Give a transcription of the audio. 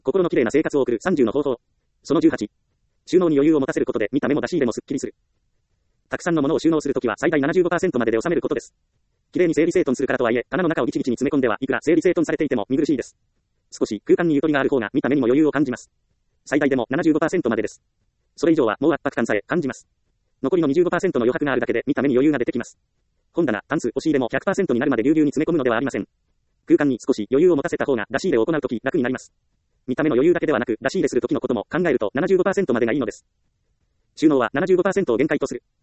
心の綺麗な生活を送る30の方法。その18。収納に余裕を持たせることで見た目も出し入れもスッキリする。たくさんのものを収納するときは最大 75% までで収めることです。綺麗に整理整頓するからとはいえ、棚の中をギチギチに詰め込んではいくら整理整頓されていても見苦しいです。少し空間にゆとりがある方が見た目にも余裕を感じます。最大でも 75% までです。それ以上はもう圧迫感さえ感じます。残りの 25% の余白があるだけで見た目に余裕が出てきます。本棚、タンス、押し入れも 100% になるまでぎゅうぎゅうに詰め込むのではありません。空間に少し余裕を持たせた方が出し入れを行うとき楽になります。見た目の余裕だけではなく出し入れするときのことも考えると 75% までがいいのです。収納は 75% を限界とする。